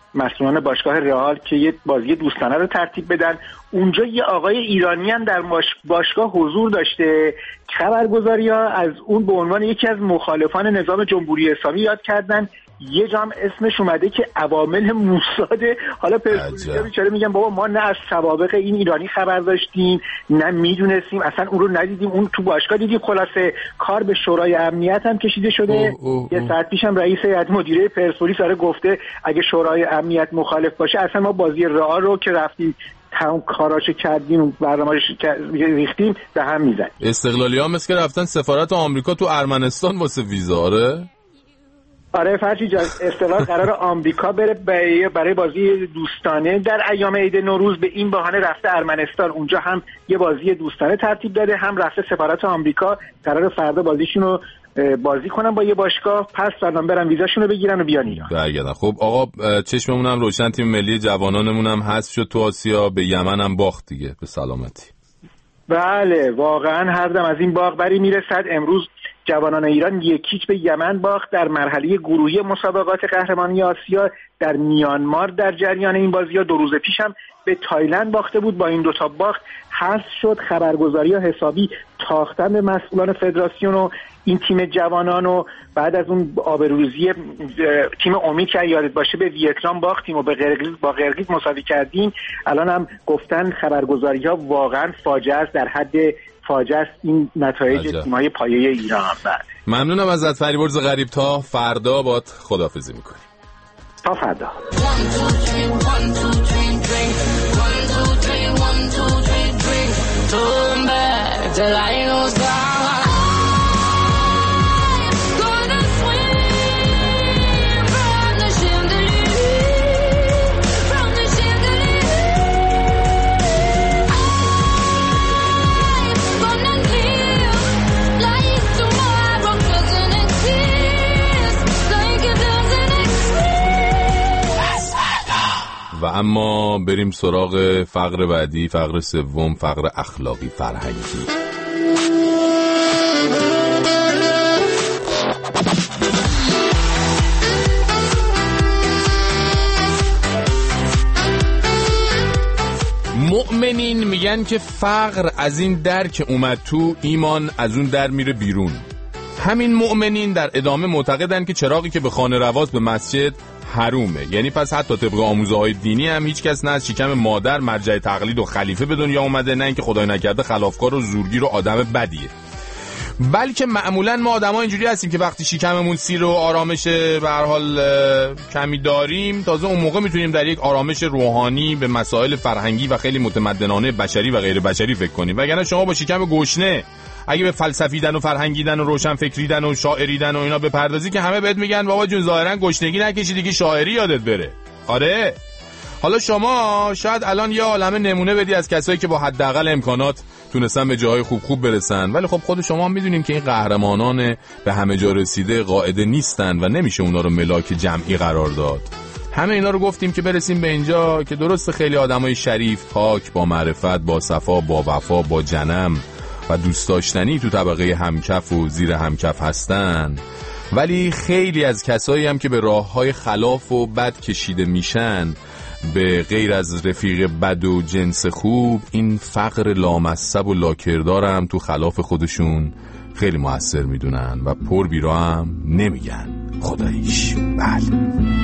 مسئولان باشگاه رئال که یه بازی دوستانه رو ترتیب بدن. اونجا یه آقای ایرانی هم در باشگاه حضور داشته. خبرگزاری‌ها از اون به عنوان یکی از مخالفان نظام جمهوری اسلامی یاد کردن. یه جا هم اسمش اومده که عوامل موساده. حالا پرسپولیس‌ها بیچاره میگن بابا ما نه از سوابق این ایرانی خبر داشتیم، نه میدونستیم، اصلا اون رو ندیدیم، اون تو باشگاه دیدیم. خلاصه کار به شورای امنیت هم کشیده شده. اوه اوه اوه. یه ساعت پیش هم رئیس هیئت مدیره پرسپولیس داره گفته اگه شورای امنیت مخالف باشه اصلا ما بازی رئال رو که رفتیم تمام کاراشو کردیم برنامه‌اش ریختیم به هم میزنیم. استقلالی‌ها مثل که رفتن سفارت آمریکا تو ارمنستان واسه ویزا. آره آره فرشی جان، استقلال قرار آمریکا بره برای بازی دوستانه در ایام عید نوروز، به این بهانه رفته ارمنستان. اونجا هم یه بازی دوستانه ترتیب داده، هم رفته سفارت آمریکا قرار فردا بازیشون رو بازی کنن با یه باشگاه، پس فردا برن ویزاشون رو بگیرن و بیان ایران برگردن. خب آقا چشممون هم روشن، تیم ملی جوانانمون هم حذف شد تو آسیا، به یمن هم باخت دیگه به سلامتی. بله واقعا هر دم از این باغ بری میرسد. امروز جوانان ایران یکیچ به یمن باخت در مرحله گروهی مسابقات قهرمانی آسیا. در میانمار در جریان این بازی‌ها دو روز پیش هم به تایلند باخته بود. با این دوتا باخت حذف شد. خبرگزاری‌ها حسابی تاختن به مسئولان فدراسیون و این تیم جوانان و بعد از اون آبروریزی تیم امید که یادت باشه به ویتنام باختیم و به قرقیز با قرقیز مساوی کردیم. الان هم گفتن خبرگزاری‌ها واقعا فاجعه است، در حد فاجعه است این نتایج تیم‌های پایه ایران. بعد ممنونم ازت فریبرز غریب، تا فردا باد خداحافظی می‌کنیم. تا فردا. و اما بریم سراغ فقر بعدی، فقر سوم، فقر اخلاقی فرهنگی. مؤمنین میگن که فقر از این در که اومد تو، ایمان از اون در میره بیرون. همین مؤمنین در ادامه معتقدن که چراغی که به خانه رواز به مسجد حرومه. یعنی پس حتی طبق آموزه‌های دینی هم هیچ کس نه از شکم مادر مرجع تقلید و خلیفه به دنیا اومده، نه اینکه خدای نکرده خلافکار و زورگیر و آدم بدیه، بلکه معمولا ما آدم‌ها اینجوری هستیم که وقتی شکممون سیر و آرامش به هر حال کمی داریم، تازه اون موقع میتونیم در یک آرامش روحانی به مسائل فرهنگی و خیلی متمدنانه بشری و غیر بشری فکر کنیم. وگرنه شما با شکم گشنه اگه به فلسفیدن و فرهنگیدن و روشن فکریدن و شاعریدن و اینا بپردازی که همه بهت میگن بابا جون ظاهرا گشنگی نکشی دیگه شاعری یادت بره. آره حالا شما شاید الان یه عالمه نمونه بدی از کسایی که با حداقل امکانات تونستن به جاهای خوب خوب برسن، ولی خب خود شما هم میدونیم که این قهرمانان به همه جا رسیده قاعده نیستن و نمیشه اونا رو ملاک جمعی قرار داد. همه اینا رو گفتیم که برسیم به اینجا که درست خیلی آدمای شریف، پاک، با معرفت، با صفا، با وفا، با جنم و دوست داشتنی تو طبقه همکف و زیر همکف هستن، ولی خیلی از کسایی هم که به راههای خلاف و بد کشیده میشن، به غیر از رفیق بد و جنس خوب، این فقر لامصب و لاکردار هم تو خلاف خودشون خیلی مؤثر میدونن و پر بیرا هم نمیگن خداییش. بله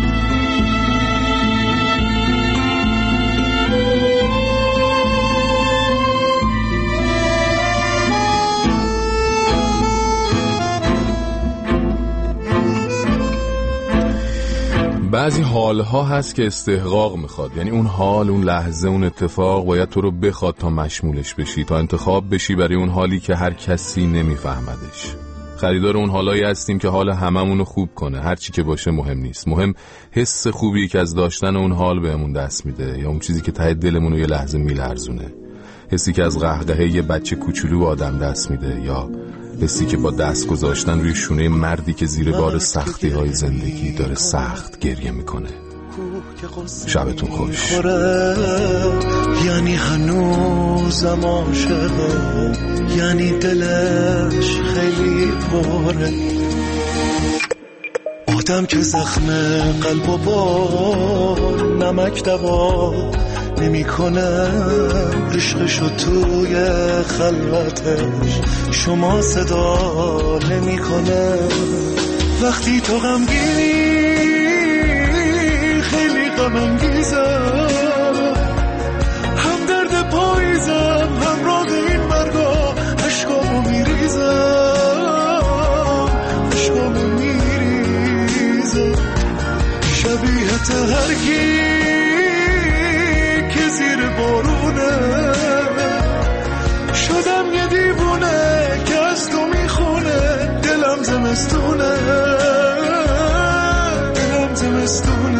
بعضی حالها هست که استحقاق میخواد، یعنی اون حال، اون لحظه، اون اتفاق باید تو رو بخواد تا مشمولش بشی، تا انتخاب بشی برای اون حالی که هر کسی نمیفهمدش. خریدار اون حالایی هستیم که حال هممون رو خوب کنه، هر چی که باشه مهم نیست، مهم حس خوبی که از داشتن اون حال بهمون دست میده، یا اون چیزی که ته دلمون رو یه لحظه میلرزونه، حسی که از قهقهه یه بچه کوچولو آدم دست میده، یا حسی که با دست گذاشتن روی شونه مردی که زیر بار سختی های زندگی داره سخت گریه میکنه. شبتون خوش. یعنی هنوزم عاشقه، یعنی دلش خیلی پره، گفتم که زخم قلب و با نمک دوا نمی کنم، عشقشو توی خلوتش شما صدا نمی کنم. وقتی تو غمگینی خیلی غم انگیزم، هم درد پاییزم همراه این مرگا عشقامو میریزم، عشقامو میریزم. شبیهت هرکی که زیر بارونه شدم یه دیوونه که از تو میخونه، دلم زمستونه، دلم زمستونه.